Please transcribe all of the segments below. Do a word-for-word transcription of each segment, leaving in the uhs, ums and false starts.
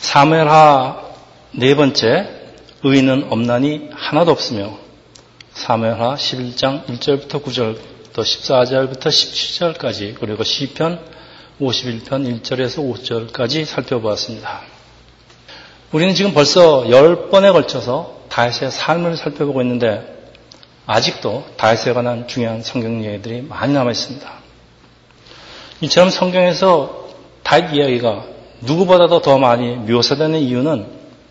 사무엘하 네 번째, 의인은 없나니 하나도 없으며, 사무엘하 십일 장 일 절부터 구 절, 또 십사 절부터 십칠 절까지, 그리고 시편 오십일 편 일 절에서 오 절까지 살펴보았습니다. 우리는 지금 벌써 열 번에 걸쳐서 다윗의 삶을 살펴보고 있는데 아직도 다윗에 관한 중요한 성경 이야기들이 많이 남아 있습니다. 이처럼 성경에서 다윗 이야기가 누구보다도 더 많이 묘사되는 이유는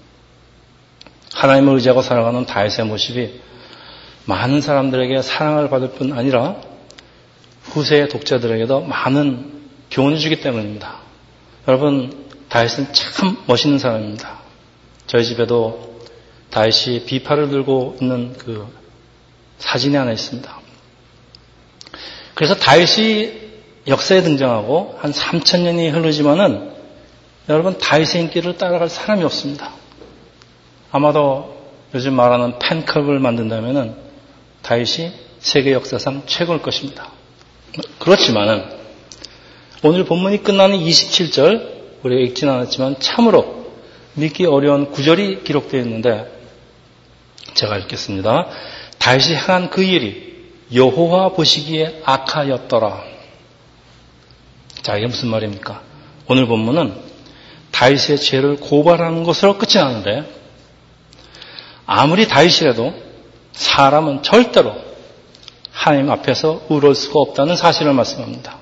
하나님을 의지하고 살아가는 다윗의 모습이 많은 사람들에게 사랑을 받을 뿐 아니라 후세의 독자들에게도 많은 교훈을 주기 때문입니다. 여러분, 다윗은 참 멋있는 사람입니다. 저희 집에도 다윗이 비파를 들고 있는 그 사진이 하나 있습니다. 그래서 다윗이 역사에 등장하고 한 삼천 년이 흐르지만은 여러분, 다윗의 인기를 따라갈 사람이 없습니다. 아마도 요즘 말하는 팬클럽을 만든다면은 다윗이 세계 역사상 최고일 것입니다. 그렇지만은 오늘 본문이 끝나는 이십칠 절, 우리가 읽지는 않았지만 참으로 믿기 어려운 구절이 기록되어 있는데 제가 읽겠습니다. 다윗이 행한 그 일이 여호와 보시기에 악하였더라. 자, 이게 무슨 말입니까? 오늘 본문은 다윗의 죄를 고발하는 것으로 끝이 나는데 아무리 다윗이라도 사람은 절대로 하나님 앞에서 의로울 수가 없다는 사실을 말씀합니다.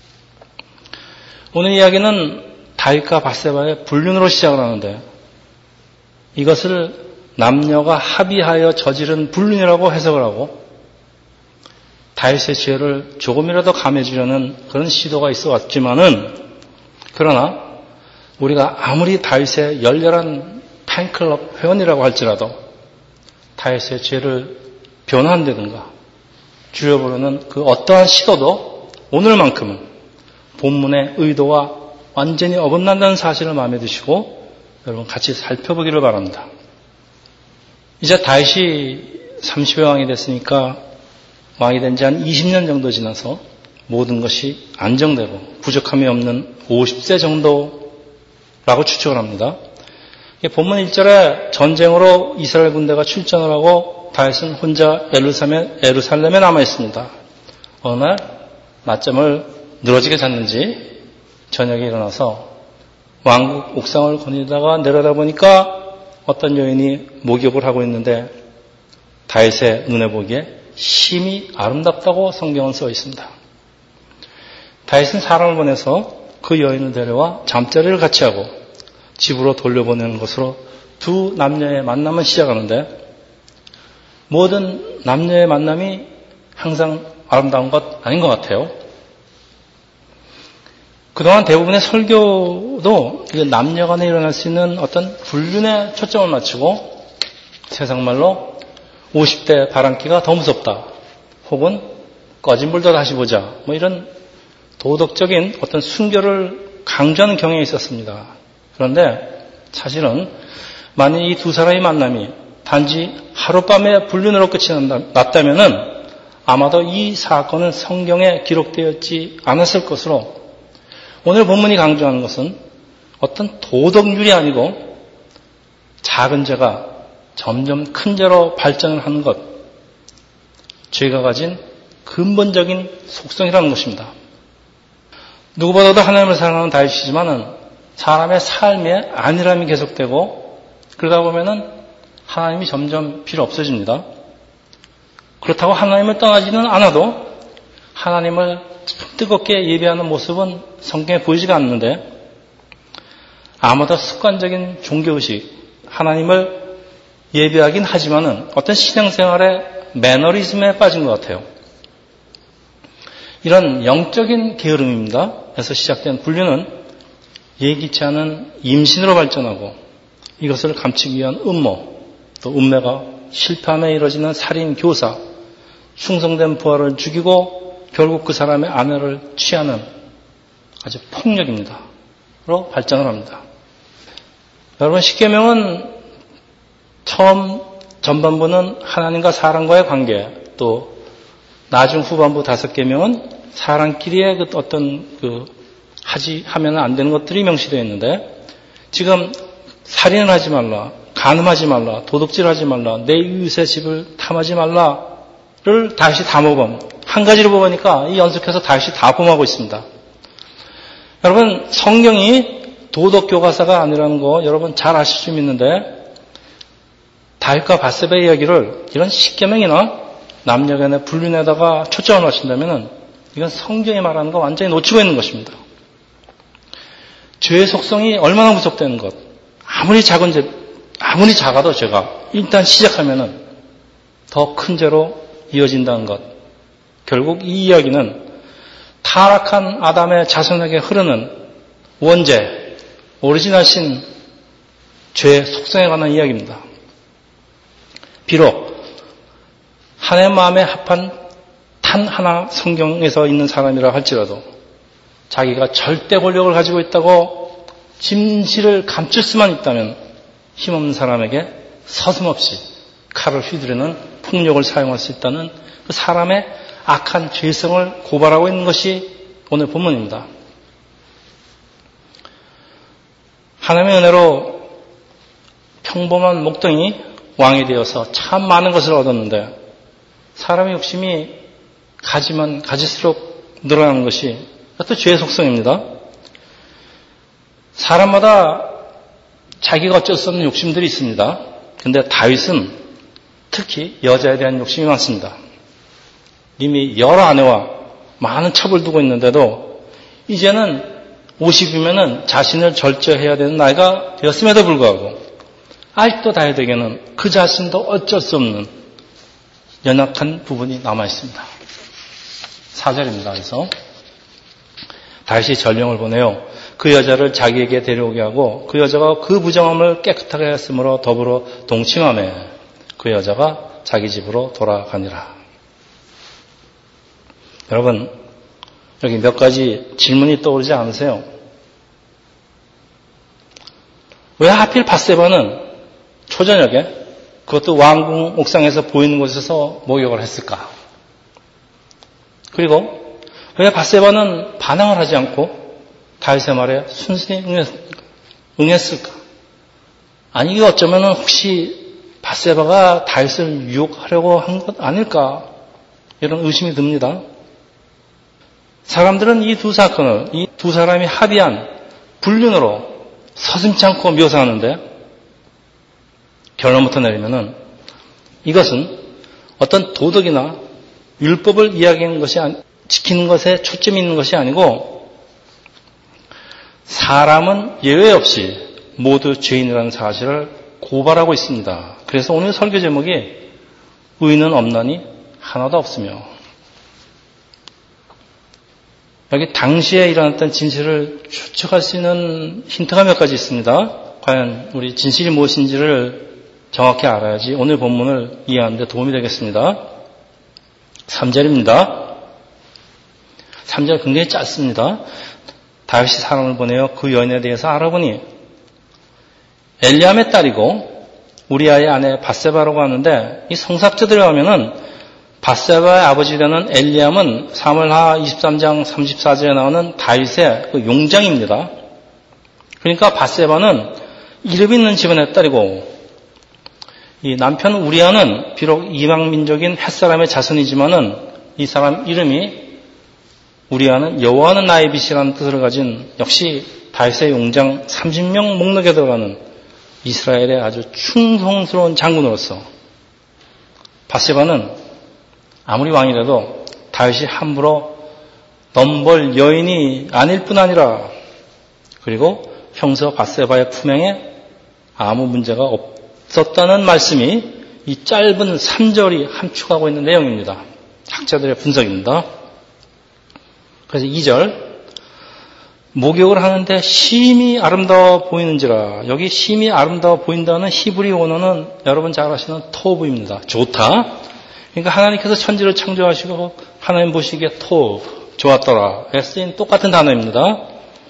오늘 이야기는 다윗과 밧세바의 불륜으로 시작을 하는데 이것을 남녀가 합의하여 저지른 불륜이라고 해석을 하고 다윗의 죄를 조금이라도 감해주려는 그런 시도가 있어 왔지만은 그러나 우리가 아무리 다윗의 열렬한 팬클럽 회원이라고 할지라도 다윗의 죄를 변호한다든가 줄여보려는 그 어떠한 시도도 오늘만큼은 본문의 의도와 완전히 어긋난다는 사실을 마음에 드시고 여러분 같이 살펴보기를 바랍니다. 이제 다윗이 삼십의 왕이 됐으니까 왕이 된 지 한 이십 년 정도 지나서 모든 것이 안정되고 부족함이 없는 오십 세 정도라고 추측을 합니다. 본문 일 절에 전쟁으로 이스라엘 군대가 출전을 하고 다윗은 혼자 예루살렘에, 예루살렘에 남아 있습니다. 어느 날 낮잠을 늘어지게 잤는지 저녁에 일어나서 왕국 옥상을 거닐다가 내려다보니까 어떤 여인이 목욕을 하고 있는데 다윗의 눈에 보기에 심히 아름답다고 성경은 써 있습니다. 다윗은 사람을 보내서 그 여인을 데려와 잠자리를 같이 하고 집으로 돌려보내는 것으로 두 남녀의 만남을 시작하는데 모든 남녀의 만남이 항상 아름다운 것 아닌 것 같아요. 그동안 대부분의 설교도 남녀 간에 일어날 수 있는 어떤 불륜에 초점을 맞추고 세상말로 오십 대 바람기가 더 무섭다. 혹은 꺼진 불도 다시 보자. 뭐 이런 도덕적인 어떤 순결을 강조하는 경향이 있었습니다. 그런데 사실은 만약 이 두 사람의 만남이 단지 하룻밤의 불륜으로 끝이 났다면은 아마도 이 사건은 성경에 기록되었지 않았을 것으로 오늘 본문이 강조하는 것은 어떤 도덕률이 아니고 작은 죄가 점점 큰 죄로 발전을 하는 것, 죄가 가진 근본적인 속성이라는 것입니다. 누구보다도 하나님을 사랑하는 다윗이지만은 사람의 삶에 안일함이 계속되고 그러다 보면은 하나님이 점점 필요 없어집니다. 그렇다고 하나님을 떠나지는 않아도 하나님을 뜨겁게 예배하는 모습은 성경에 보이지가 않는데 아마도 습관적인 종교의식, 하나님을 예배하긴 하지만은 어떤 신앙생활의 매너리즘에 빠진 것 같아요. 이런 영적인 게으름입니다. 에서 시작된 불륜은 예기치 않은 임신으로 발전하고 이것을 감추기 위한 음모, 또 음매가 실패함에 이뤄지는 살인 교사, 충성된 부하를 죽이고 결국 그 사람의 아내를 취하는 아주 폭력입니다. 로 발전을 합니다. 여러분, 십계명은 처음 전반부는 하나님과 사람과의 관계, 또 나중 후반부 다섯 계명은 사람끼리의 그 어떤 그 하지 하면 안 되는 것들이 명시되어 있는데 지금 살인을 하지 말라, 간음하지 말라, 도둑질하지 말라, 내 이웃의 집을 탐하지 말라를 다윗이 다 모범. 한 가지로 보니까 이 연속해서 다윗이 다 범하고 있습니다. 여러분, 성경이 도덕 교과서가 아니라는 거 여러분 잘 아실 수 있는데, 다윗과 밧세바의 이야기를 이런 십계명이나 남녀간의 불륜에다가 초점을 맞춘다면 이건 성경이 말하는 거 완전히 놓치고 있는 것입니다. 죄의 속성이 얼마나 무섭다는 것. 아무리 작은 죄, 아무리 작아도 죄가 일단 시작하면은 더 큰 죄로 이어진다는 것. 결국 이 이야기는 타락한 아담의 자손에게 흐르는 원죄, 오리지널신 죄의 속성에 관한 이야기입니다. 비록 하나님 마음에 합한 단 하나 성경에서 있는 사람이라 할지라도 자기가 절대 권력을 가지고 있다고 진실을 감출 수만 있다면 힘없는 사람에게 서슴없이 칼을 휘두르는 폭력을 사용할 수 있다는 그 사람의 악한 죄성을 고발하고 있는 것이 오늘 본문입니다. 하나님의 은혜로 평범한 목동이 왕이 되어서 참 많은 것을 얻었는데 사람의 욕심이 가지만 가질수록 늘어나는 것이 또 죄의 속성입니다. 사람마다 자기가 어쩔 수 없는 욕심들이 있습니다. 그런데 다윗은 특히 여자에 대한 욕심이 많습니다. 이미 여러 아내와 많은 첩을 두고 있는데도 이제는 오십이면은 자신을 절제해야 되는 나이가 되었음에도 불구하고 아직도 다윗에게는 그 자신도 어쩔 수 없는 연약한 부분이 남아 있습니다. 사 절입니다. 그래서 다윗이 전령을 보내요. 그 여자를 자기에게 데려오게 하고 그 여자가 그 부정함을 깨끗하게 했으므로 더불어 동침하며 그 여자가 자기 집으로 돌아가니라. 여러분, 여기 몇 가지 질문이 떠오르지 않으세요? 왜 하필 밧세바는 초저녁에 그것도 왕궁 옥상에서 보이는 곳에서 목욕을 했을까? 그리고 왜 밧세바는 반항을 하지 않고 다윗의 말에 순순히 응했을까? 아니, 이게 어쩌면 혹시 밧세바가 다윗을 유혹하려고 한 것 아닐까? 이런 의심이 듭니다. 사람들은 이 두 사건을, 이 두 사람이 합의한 불륜으로 서슴지 않고 묘사하는데 결론부터 내리면은 이것은 어떤 도덕이나 율법을 이야기하는 것이 아니, 지키는 것에 초점이 있는 것이 아니고 사람은 예외 없이 모두 죄인이라는 사실을 고발하고 있습니다. 그래서 오늘 설교 제목이 의인은 없나니 하나도 없으며, 여기 당시에 일어났던 진실을 추측할 수 있는 힌트가 몇 가지 있습니다. 과연 우리 진실이 무엇인지를 정확히 알아야지 오늘 본문을 이해하는 데 도움이 되겠습니다. 삼 절입니다. 삼 절 굉장히 짧습니다. 다윗이 사람을 보내어 그 여인에 대해서 알아보니 엘리암의 딸이고 우리아의 아내 밧세바라고 하는데, 이 성삭자들에 가면은 밧세바의 아버지 되는 엘리암은 사무엘하 이십삼 장 삼십사 절에 나오는 다윗의 그 용장입니다. 그러니까 밧세바는 이름 있는 집안의 딸이고, 이 남편 우리아는 비록 이방민족인 햇사람의 자손이지만은 이 사람 이름이 우리아는 여호와는 나의 빛이라는 뜻을 가진 역시 다윗의 용장 삼십 명 목록에 들어가는 이스라엘의 아주 충성스러운 장군으로서 밧세바는 아무리 왕이라도 다윗이 함부로 넘볼 여인이 아닐 뿐 아니라, 그리고 평소 밧세바의 품행에 아무 문제가 없었다는 말씀이 이 짧은 삼 절이 함축하고 있는 내용입니다. 학자들의 분석입니다. 그래서 이 절, 목욕을 하는데 심히 아름다워 보이는지라. 여기 심히 아름다워 보인다는 히브리 원어는 여러분 잘 아시는 토브입니다. 좋다. 그러니까 하나님께서 천지를 창조하시고 하나님 보시기에 토브, 좋았더라. 쓰인 똑같은 단어입니다.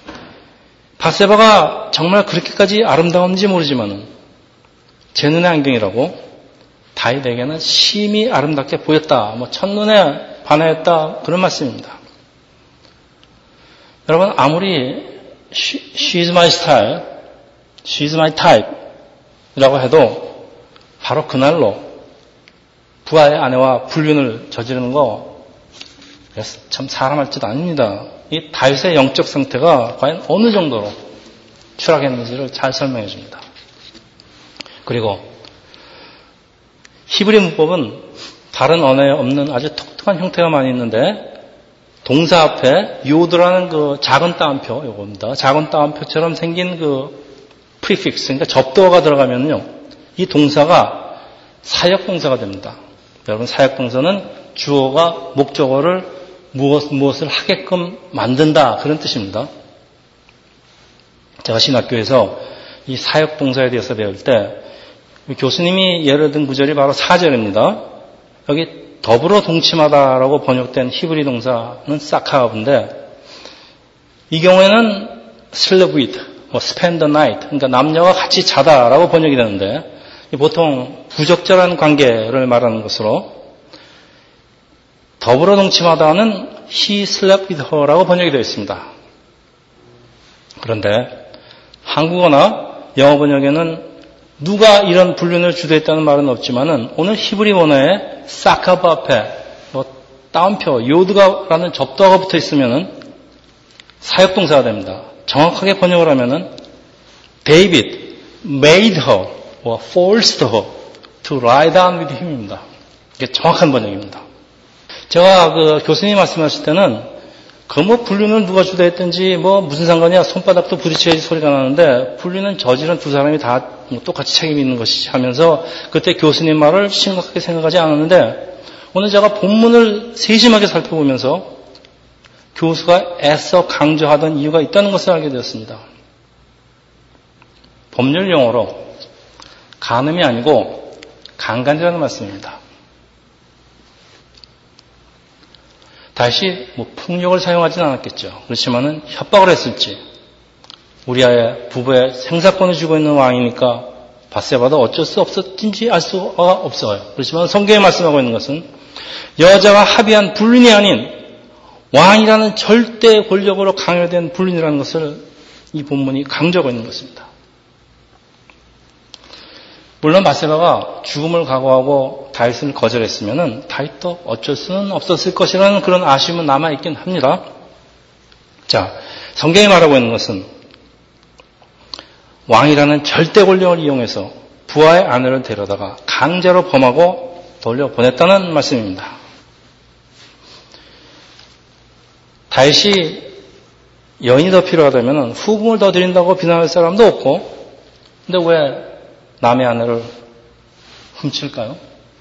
밧세바가 정말 그렇게까지 아름다웠는지 모르지만은 제 눈의 안경이라고 다윗에게는 심히 아름답게 보였다. 뭐 첫눈에 반하였다. 그런 말씀입니다. 여러분, 아무리 she is my style, She's my type 이라고 해도 바로 그날로 부하의 아내와 불륜을 저지르는 거 참 사람 할 짓 아닙니다. 이 다윗의 영적 상태가 과연 어느 정도로 추락했는지를 잘 설명해 줍니다. 그리고 히브리 문법은 다른 언어에 없는 아주 독특한 형태가 많이 있는데 동사 앞에 요드라는 그 작은 따옴표 요겁니다. 작은 따옴표처럼 생긴 그 prefix 그러니까 접두어가 들어가면요 이 동사가 사역동사가 됩니다. 여러분 사역동사는 주어가 목적어를 무엇, 무엇을 하게끔 만든다 그런 뜻입니다. 제가 신학교에서 이 사역동사에 대해서 배울 때 교수님이 예를 든 구절이 바로 사 절입니다. 여기 더불어 동침하다라고 번역된 히브리 동사는 사카브인데 이 경우에는 sleep with, 뭐 spend the night 그러니까 남녀가 같이 자다라고 번역이 되는데 보통 부적절한 관계를 말하는 것으로 더불어 동침하다는 he slept with her라고 번역이 되어 있습니다. 그런데 한국어나 영어 번역에는 누가 이런 불륜을 주도했다는 말은 없지만은 오늘 히브리 원어에 사카브 앞에 뭐 따옴표 요드가라는 접두어가 붙어 있으면은 사역동사가 됩니다. 정확하게 번역을 하면은 David made her or forced her to lie down with him입니다. 이게 정확한 번역입니다. 제가 그 교수님이 말씀하실 때는 그 뭐 불륜을 누가 주도했든지 뭐 무슨 상관이야 손바닥도 부딪혀야지 소리가 나는데 불륜은 저지른 두 사람이 다 똑같이 책임이 있는 것이지 하면서 그때 교수님 말을 심각하게 생각하지 않았는데 오늘 제가 본문을 세심하게 살펴보면서 교수가 애써 강조하던 이유가 있다는 것을 알게 되었습니다. 법률 용어로 간음이 아니고 강간이라는 말씀입니다. 다시 뭐 폭력을 사용하지는 않았겠죠. 그렇지만은 협박을 했을지 우리아의 부부의 생사권을 쥐고 있는 왕이니까 바세바도 어쩔 수 없었는지 알 수가 없어요. 그렇지만 성경에 말씀하고 있는 것은 여자가 합의한 불륜이 아닌 왕이라는 절대 권력으로 강요된 불륜이라는 것을 이 본문이 강조하고 있는 것입니다. 물론 바세바가 죽음을 각오하고 다윗을 거절했으면은 다윗도 어쩔 수는 없었을 것이라는 그런 아쉬움은 남아있긴 합니다. 자, 성경이 말하고 있는 것은 왕이라는 절대 권력을 이용해서 부하의 아내를 데려다가 강제로 범하고 돌려보냈다는 말씀입니다. 다윗이 여인이 더 필요하다면 후궁을 더 드린다고 비난할 사람도 없고 근데 왜 남의 아내를 훔칠까요?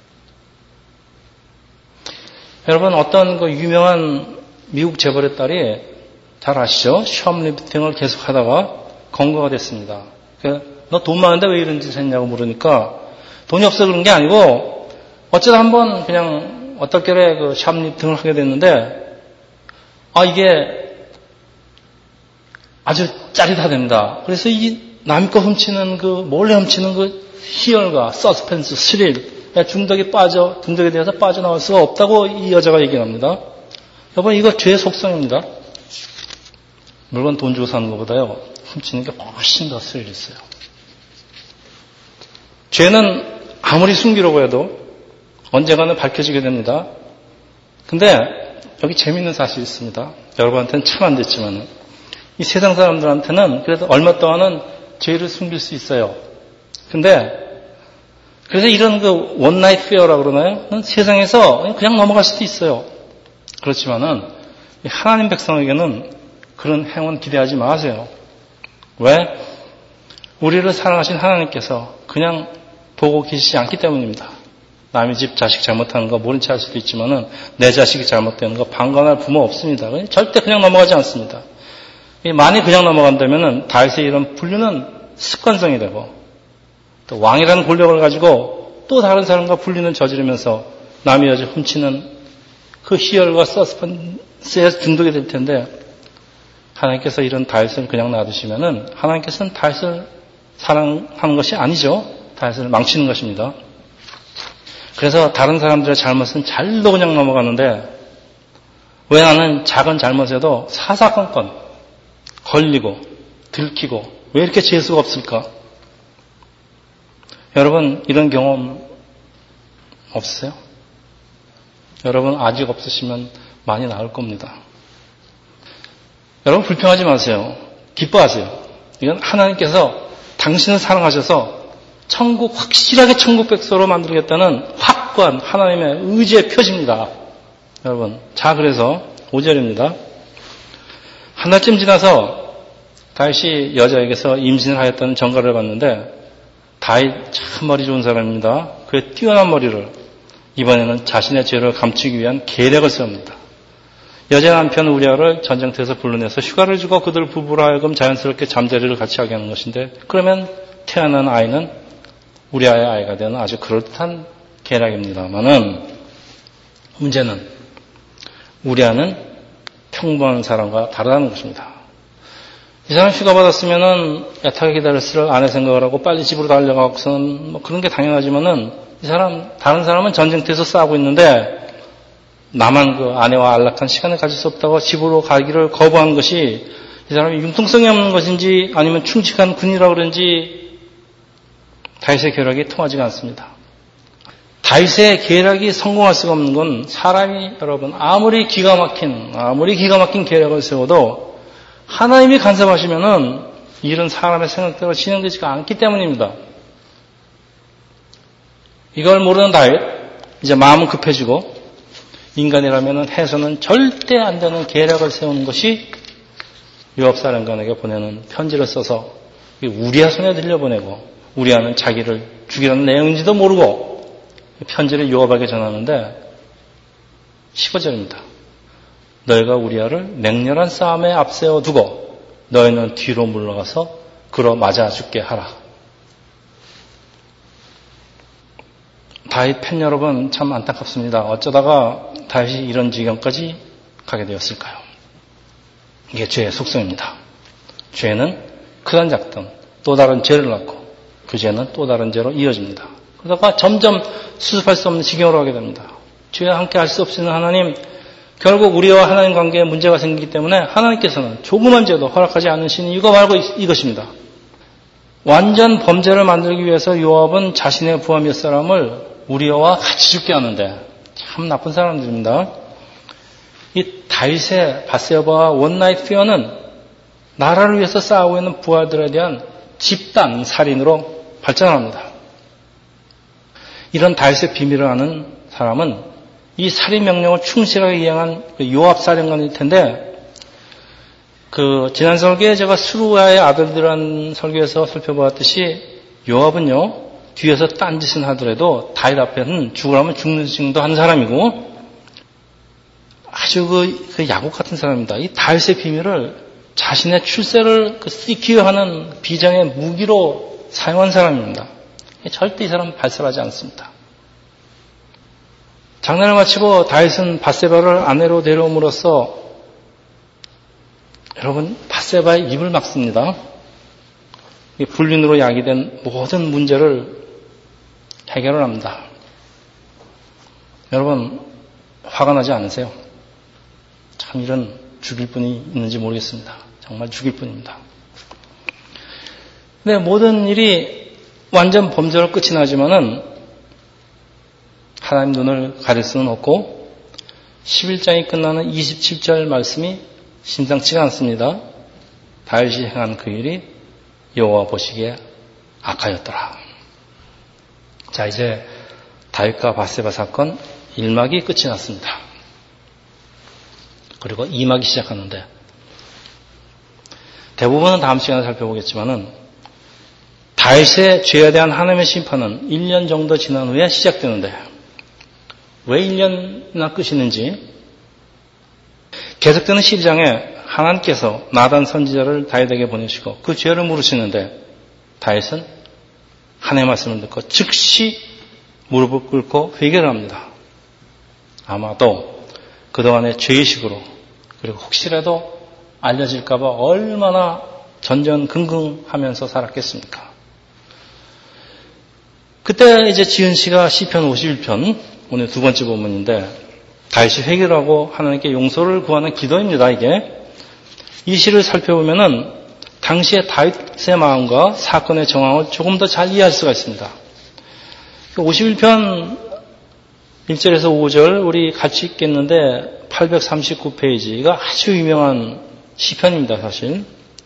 여러분 어떤 그 유명한 미국 재벌의 딸이 잘 아시죠? 숍리프팅을 계속 하다가 검거가 됐습니다. 너 돈 많은데 왜 이런 짓을 했냐고 물으니까 돈이 없어 그런 게 아니고 어쩌다 한번 그냥 어떻게 그 숍리프팅을 하게 됐는데 아 이게 아주 짜릿하답니다. 그래서 이 남의 거 훔치는 그 몰래 훔치는 그 희열과 서스펜스, 스릴, 중독에 빠져 중독에 대해서 빠져나올 수가 없다고 이 여자가 얘기합니다. 여러분 이거 죄의 속성입니다. 물건 돈 주고 사는 것보다요 훔치는 게 훨씬 더 스릴 있어요. 죄는 아무리 숨기려고 해도 언젠가는 밝혀지게 됩니다. 근데 여기 재밌는 사실이 있습니다. 여러분한테는 참 안 됐지만은 이 세상 사람들한테는 그래도 얼마 동안은 죄를 숨길 수 있어요. 근데 그래서 이런 그 원나잇 페어라고 그러나요? 세상에서 그냥 넘어갈 수도 있어요. 그렇지만은 하나님 백성에게는 그런 행운 기대하지 마세요. 왜? 우리를 사랑하신 하나님께서 그냥 보고 계시지 않기 때문입니다. 남의 집 자식 잘못하는 거 모른 체 할 수도 있지만은 내 자식이 잘못되는 거 방관할 부모 없습니다. 절대 그냥 넘어가지 않습니다. 만약 그냥 넘어간다면은 다윗의 이런 불륜은 습관성이 되고 또 왕이라는 권력을 가지고 또 다른 사람과 불륜을 저지르면서 남의 여자 훔치는 그 희열과 서스펜스에 중독이 될 텐데 하나님께서 이런 다윗을 그냥 놔두시면은 하나님께서는 다윗을 사랑하는 것이 아니죠. 다윗을 망치는 것입니다. 그래서 다른 사람들의 잘못은 잘도 그냥 넘어가는데 왜 나는 작은 잘못에도 사사건건 걸리고 들키고 왜 이렇게 재수가 없을까? 여러분 이런 경험 없으세요? 여러분 아직 없으시면 많이 나을 겁니다. 여러분 불평하지 마세요. 기뻐하세요. 이건 하나님께서 당신을 사랑하셔서 천국, 확실하게 천국 백성으로 만들겠다는 확고한 하나님의 의지의 표시입니다. 여러분, 자 그래서 오 절입니다. 한 달쯤 지나서 다윗이 여자에게서 임신을 하였다는 전가를 받는데 다윗 참 머리 좋은 사람입니다. 그의 뛰어난 머리를 이번에는 자신의 죄를 감추기 위한 계략을 세웁니다. 여자 남편 우리아를 전쟁터에서 불러내서 휴가를 주고 그들 부부로 하여금 자연스럽게 잠자리를 같이 하게 하는 것인데 그러면 태어난 아이는 우리아의 아이가 되는 아주 그럴듯한 계략입니다만은 문제는 우리아는 평범한 사람과 다르다는 것입니다. 이 사람 휴가 받았으면은 애타게 기다렸을 아내 생각을 하고 빨리 집으로 달려가고서는 뭐 그런 게 당연하지만은 이 사람 다른 사람은 전쟁터에서 싸우고 있는데 나만 그 아내와 안락한 시간을 가질 수 없다고 집으로 가기를 거부한 것이 이 사람이 융통성이 없는 것인지 아니면 충직한 군이라고 그런지 다윗의 계략이 통하지가 않습니다. 다윗의 계략이 성공할 수가 없는 건 사람이 여러분 아무리 기가 막힌 아무리 기가 막힌 계략을 세워도 하나님이 간섭하시면은 일은 사람의 생각대로 진행되지가 않기 때문입니다. 이걸 모르는 다윗 이제 마음은 급해지고 인간이라면 해서는 절대 안 되는 계략을 세우는 것이 요압 사령관에게 보내는 편지를 써서 우리아 손에 들려보내고 우리아는 자기를 죽이라는 내용인지도 모르고 편지를 요압에게 전하는데 십오 절입니다. 너희가 우리아를 맹렬한 싸움에 앞세워 두고 너희는 뒤로 물러가서 그로 맞아 죽게 하라. 다윗 팬 여러분 참 안타깝습니다. 어쩌다가 다윗이 이런 지경까지 가게 되었을까요? 이게 죄의 속성입니다. 죄는 크든 작든 또 다른 죄를 낳고 그 죄는 또 다른 죄로 이어집니다. 그러다가 점점 수습할 수 없는 지경으로 가게 됩니다. 죄와 함께 할 수 없는 하나님, 결국 우리와 하나님 관계에 문제가 생기기 때문에 하나님께서는 조그만 죄도 허락하지 않으시는 이유가 바로 이것입니다. 완전 범죄를 만들기 위해서 요압은 자신의 부하 몇 사람을 우리아와 같이 죽게 하는데 참 나쁜 사람들입니다. 이 다윗의 밧세바와 원나잇 피어는 나라를 위해서 싸우고 있는 부하들에 대한 집단 살인으로 발전합니다. 이런 다윗의 비밀을 아는 사람은 이 살인 명령을 충실하게 이행한 요압 사령관일 텐데 그 지난 설교에 제가 수루아의 아들들이라는 설교에서 살펴보았듯이 요압은요 뒤에서 딴짓은 하더라도 다윗 앞에는 죽으라면 죽는 정도 한 사람이고 아주 그, 그 야곱 같은 사람입니다. 이 다윗의 비밀을 자신의 출세를 그 시키하는 비장의 무기로 사용한 사람입니다. 절대 이 사람은 발설하지 않습니다. 장난을 마치고 다윗은 밧세바를 아내로 데려옴으로써 여러분 밧세바의 입을 막습니다. 불륜으로 야기된 모든 문제를 해결을 합니다. 여러분 화가 나지 않으세요? 참 이런 죽일 분이 있는지 모르겠습니다. 정말 죽일 분입니다. 근데 모든 일이 완전 범죄로 끝이 나지만은 하나님 눈을 가릴 수는 없고 십일 장이 끝나는 이십칠 절 말씀이 심상치가 않습니다. 다윗이 행한 그 일이 여호와 보시기에 악하였더라. 자, 이제 다윗과 밧세바 사건 일 막이 끝이 났습니다. 그리고 이 막이 시작하는데 대부분은 다음 시간에 살펴보겠지만은 다윗의 죄에 대한 하나님의 심판은 일 년 정도 지난 후에 시작되는데 왜 일 년이나 끄시는지 계속되는 십이 장에 하나님께서 나단 선지자를 다윗에게 보내시고 그 죄를 물으시는데 다윗은 하나님의 말씀을 듣고 즉시 무릎을 꿇고 회개를 합니다. 아마도 그동안의 죄의식으로 그리고 혹시라도 알려질까 봐 얼마나 전전긍긍하면서 살았겠습니까? 그때 이제 지은 시가 시편 오십일 편 오늘 두 번째 본문인데 다윗이 회개를 하고 하나님께 용서를 구하는 기도입니다. 이게 이 시를 살펴보면은 당시의 다윗의 마음과 사건의 정황을 조금 더 잘 이해할 수가 있습니다. 오십일 편 일 절에서 오 절 우리 같이 읽겠는데 팔백삼십구 페이지가 아주 유명한 시편입니다. 사실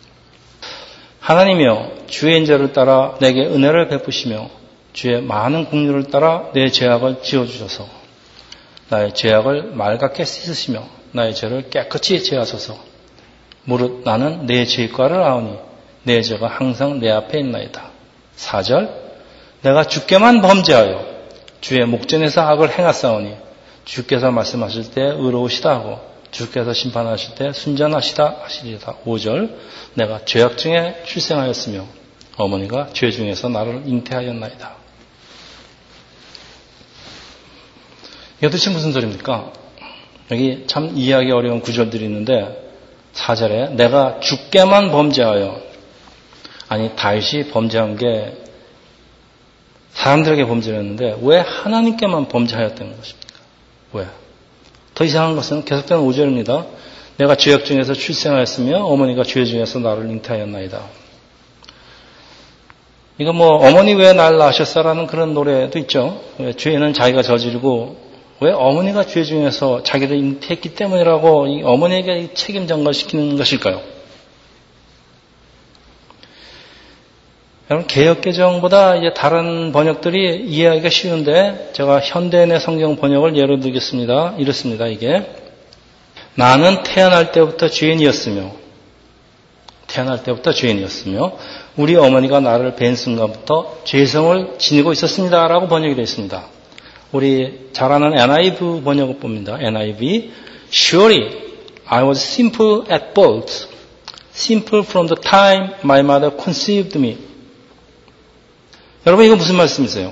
하나님이여 주의 인자를 따라 내게 은혜를 베푸시며 주의 많은 긍휼을 따라 내 죄악을 지어주셔서 나의 죄악을 맑게 씻으시며 나의 죄를 깨끗이 제하소서. 무릇 나는 내 죄과를 아오니 내 죄가 항상 내 앞에 있나이다. 사 절 내가 주께만 범죄하여 주의 목전에서 악을 행하사오니 주께서 말씀하실 때 의로우시다 하고 주께서 심판하실 때 순전하시다 하시리다. 오 절 내가 죄악 중에 출생하였으며 어머니가 죄 중에서 나를 잉태하였나이다. 이게 도대체 무슨 소리입니까? 여기 참 이해하기 어려운 구절들이 있는데 사 절에 내가 주께만 범죄하여, 아니 다윗이 범죄한 게 사람들에게 범죄를 했는데 왜 하나님께만 범죄하였다는 것입니까? 왜? 더 이상한 것은 계속되는 오 절입니다. 내가 죄악 중에서 출생하였으며 어머니가 죄 중에서 나를 잉태하였나이다. 이거 뭐 어머니 왜 날 낳으셨어라는 그런 노래도 있죠. 왜 죄는 자기가 저지르고 왜 어머니가 죄 중에서 자기를 잉태했기 때문이라고 이 어머니에게 책임 전가시키는 것일까요? 여러분 개역개정보다 이제 다른 번역들이 이해하기가 쉬운데 제가 현대인의 성경 번역을 예로 들겠습니다. 이렇습니다. 이게 나는 태어날 때부터 죄인이었으며 태어날 때부터 죄인이었으며 우리 어머니가 나를 뵌 순간부터 죄성을 지니고 있었습니다라고 번역이 되어 있습니다. 우리 잘 아는 엔 아이 브이 번역을 봅니다. 엔 아이 브이 Surely I was simple at birth, simple from the time my mother conceived me. 여러분 이거 무슨 말씀이세요?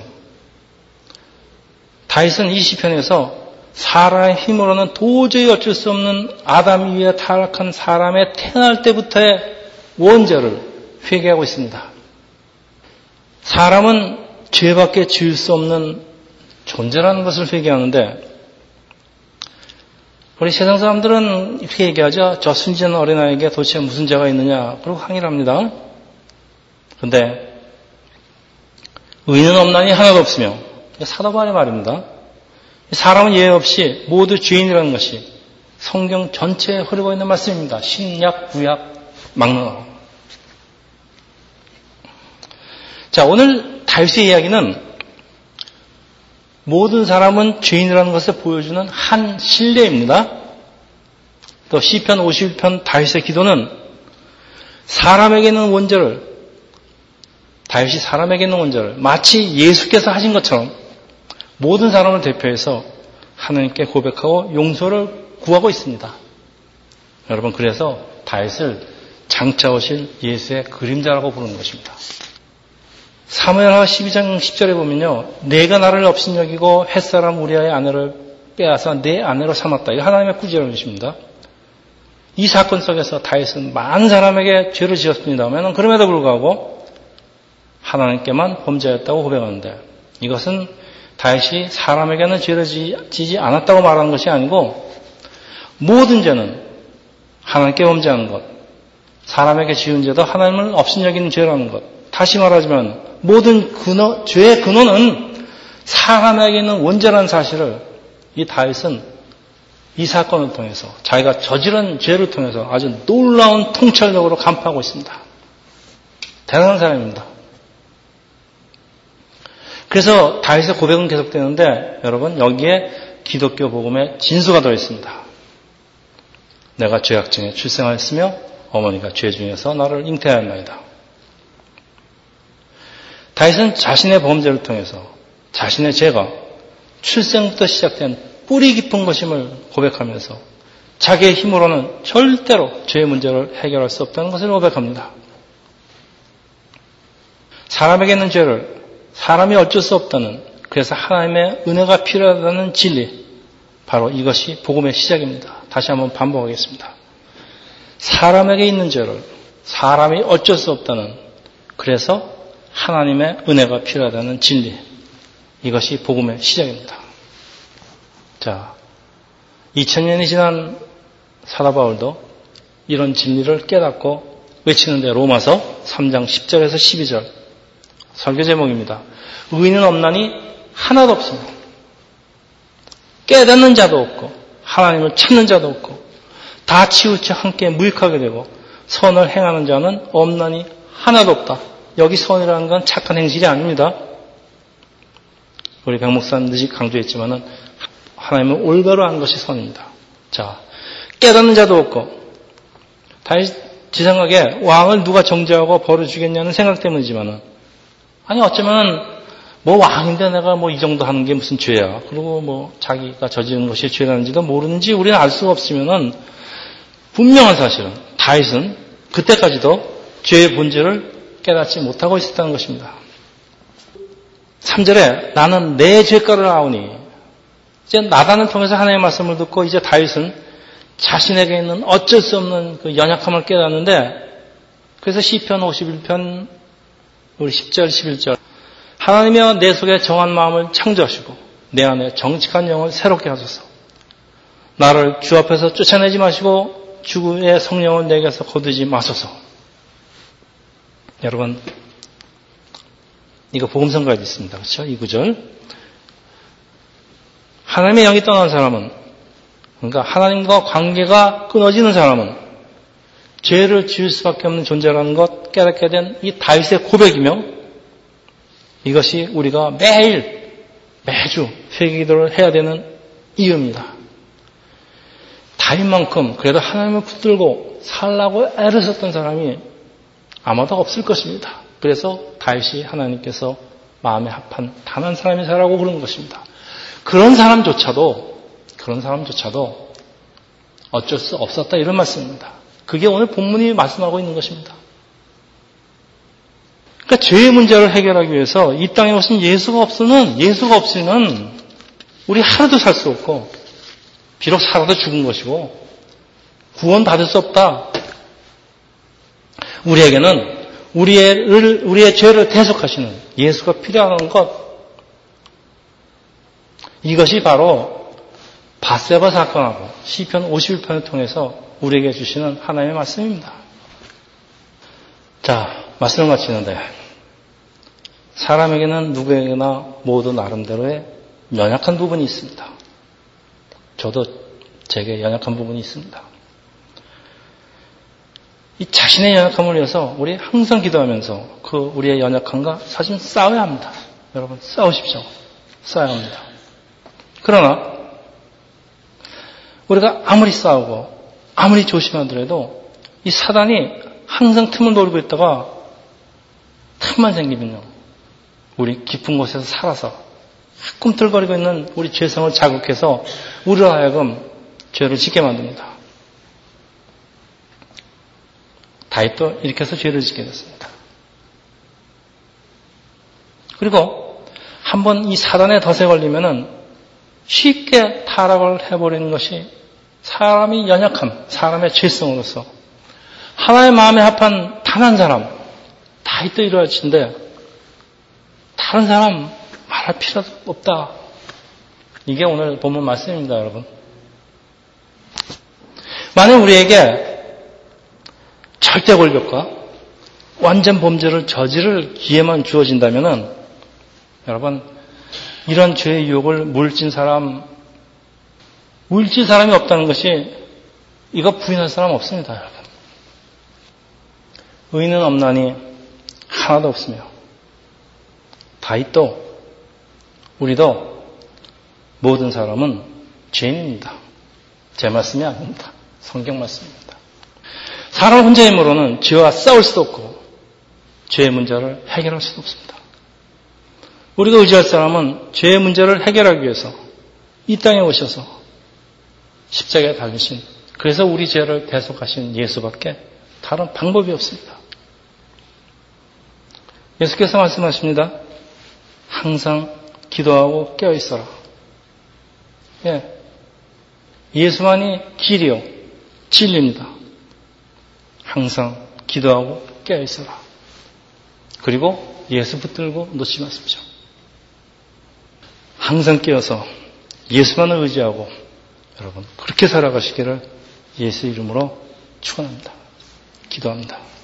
다윗은 이 시편에서 사람의 힘으로는 도저히 어쩔 수 없는 아담 위에 타락한 사람의 태어날 때부터의 원죄를 회개하고 있습니다. 사람은 죄밖에 지을 수 없는 존재라는 것을 회개하는데 우리 세상 사람들은 이렇게 얘기하죠. 저 순진한 어린아이에게 도대체 무슨 죄가 있느냐 그러고 항의를 합니다. 그런데 의인은 없나니 하나도 없으며 사도바울의 말입니다. 사람은 예외 없이 모두 죄인이라는 것이 성경 전체에 흐르고 있는 말씀입니다. 신약, 구약, 막론하고. 자, 오늘 다윗의 이야기는 모든 사람은 죄인이라는 것을 보여주는 한 신뢰입니다. 또 시편 오십일 편 다윗의 기도는 사람에게 있는 원죄를 다윗이 사람에게 있는 원죄를 마치 예수께서 하신 것처럼 모든 사람을 대표해서 하나님께 고백하고 용서를 구하고 있습니다. 여러분 그래서 다윗을 장차 오실 예수의 그림자라고 부르는 것입니다. 사무엘하 십이 장 십 절에 보면요. 내가 나를 업신여기고 햇사람 우리아의 아내를 빼앗아 내 아내로 삼았다. 이거 하나님의 구제라는 것입니다. 이 사건 속에서 다윗은 많은 사람에게 죄를 지었습니다만 그럼에도 불구하고 하나님께만 범죄했다고 고백하는데 이것은 다윗이 사람에게는 죄를 지지 않았다고 말하는 것이 아니고 모든 죄는 하나님께 범죄하는 것, 사람에게 지은 죄도 하나님을 업신여기는 죄라는 것. 다시 말하자면 모든 근원, 죄의 근원은 사람에게 있는 원죄라는 사실을 이 다윗은 이 사건을 통해서 자기가 저지른 죄를 통해서 아주 놀라운 통찰력으로 간파하고 있습니다. 대단한 사람입니다. 그래서 다윗의 고백은 계속되는데 여러분 여기에 기독교 복음의 진수가 들어있습니다. 내가 죄악 중에 출생하였으며 어머니가 죄 중에서 나를 잉태하였나이다. 다윗은 자신의 범죄를 통해서 자신의 죄가 출생부터 시작된 뿌리 깊은 것임을 고백하면서 자기의 힘으로는 절대로 죄의 문제를 해결할 수 없다는 것을 고백합니다. 사람에게 있는 죄를 사람이 어쩔 수 없다는, 그래서 하나님의 은혜가 필요하다는 진리, 바로 이것이 복음의 시작입니다. 다시 한번 반복하겠습니다. 사람에게 있는 죄를 사람이 어쩔 수 없다는, 그래서 하나님의 은혜가 필요하다는 진리, 이것이 복음의 시작입니다. 자, 이천 년이 지난 사도 바울도 이런 진리를 깨닫고 외치는데 로마서 삼 장 십 절에서 십이 절 설교 제목입니다. 의인은 없나니 하나도 없습니다. 깨닫는 자도 없고 하나님을 찾는 자도 없고 다 치우쳐 함께 무익하게 되고 선을 행하는 자는 없나니 하나도 없다. 여기 선이라는 건 착한 행실이 아닙니다. 우리 백 목사는 늘 강조했지만은 하나님은 올바로 한 것이 선입니다. 자, 깨닫는 자도 없고 다시 지 생각에 왕을 누가 정죄하고 벌을 주겠냐는 생각 때문이지만은 아니 어쩌면 뭐 왕인데 내가 뭐 이 정도 하는 게 무슨 죄야. 그리고 뭐 자기가 저지른 것이 죄라는지도 모르는지 우리는 알 수가 없으면은 분명한 사실은 다윗은 그때까지도 죄의 본질을 깨닫지 못하고 있었다는 것입니다. 삼 절에 나는 내 죄가를 아오니 이제 나단을 통해서 하나님의 말씀을 듣고 이제 다윗은 자신에게 있는 어쩔 수 없는 그 연약함을 깨닫는데 그래서 시편 오십일 편 우리 십 절 십일 절 하나님이여 내 속에 정한 마음을 창조하시고 내 안에 정직한 영을 새롭게 하소서. 나를 주 앞에서 쫓아내지 마시고 주의 성령을 내게서 거두지 마소서. 여러분 이거 복음성가에도 있습니다. 그렇죠? 이 구절 하나님의 영이 떠난 사람은 그러니까 하나님과 관계가 끊어지는 사람은 죄를 지을 수밖에 없는 존재라는 것 깨닫게 된 이 다윗의 고백이며 이것이 우리가 매일 매주 회개기도를 해야 되는 이유입니다. 다윗만큼 그래도 하나님을 붙들고 살라고 애를 썼던 사람이 아마도 없을 것입니다. 그래서 다윗이 하나님께서 마음에 합한 단 한 사람이 살라고 그런 것입니다. 그런 사람조차도 그런 사람조차도 어쩔 수 없었다 이런 말씀입니다. 그게 오늘 본문이 말씀하고 있는 것입니다. 그러니까 죄의 문제를 해결하기 위해서 이 땅에 오신 예수가 없으면 예수가 없으면 우리 하루도 살 수 없고 비록 살아도 죽은 것이고 구원 받을 수 없다. 우리에게는 우리의 우리의 죄를 대속하시는 예수가 필요한 것. 이것이 바로 밧세바 사건하고 시편 오십일 편을 통해서 우리에게 주시는 하나님의 말씀입니다. 자, 말씀을 마치는데 사람에게는 누구에게나 모두 나름대로의 연약한 부분이 있습니다. 저도 제게 연약한 부분이 있습니다. 이 자신의 연약함을 위해서 우리 항상 기도하면서 그 우리의 연약함과 사실 싸워야 합니다. 여러분 싸우십시오. 싸워야 합니다. 그러나 우리가 아무리 싸우고 아무리 조심하더라도 이 사단이 항상 틈을 노리고 있다가 틈만 생기면요 우리 깊은 곳에서 살아서 꿈틀거리고 있는 우리 죄성을 자극해서 우리로 하여금 죄를 짓게 만듭니다. 다윗도 이렇게 해서 죄를 짓게 됐습니다. 그리고 한번 이 사단의 덫에 걸리면은 쉽게 타락을 해버리는 것이 사람이 연약함, 사람의 죄성으로서 하나의 마음에 합한 단 한 사람, 다윗도 이러하신데 다른 사람 말할 필요도 없다. 이게 오늘 본문 말씀입니다, 여러분. 만약 우리에게 절대 권력과 완전 범죄를 저지를 기회만 주어진다면은 여러분 이런 죄의 유혹을 물진 사람, 물질 사람이 없다는 것이 이거 부인할 사람 없습니다, 여러분. 의인은 없나니 하나도 없으며 다윗도 우리도 모든 사람은 죄인입니다. 제 말씀이 아닙니다. 성경 말씀입니다. 사람 혼자의 힘으로는 죄와 싸울 수도 없고 죄의 문제를 해결할 수도 없습니다. 우리가 의지할 사람은 죄의 문제를 해결하기 위해서 이 땅에 오셔서 십자가에 달리신 그래서 우리 죄를 대속하신 예수밖에 다른 방법이 없습니다. 예수께서 말씀하십니다. 항상 기도하고 깨어있어라. 예. 예수만이 길이요 진리입니다. 항상 기도하고 깨어있어라. 그리고 예수 붙들고 놓지 마십시오. 항상 깨어서 예수만을 의지하고 여러분 그렇게 살아가시기를 예수 이름으로 축원합니다. 기도합니다.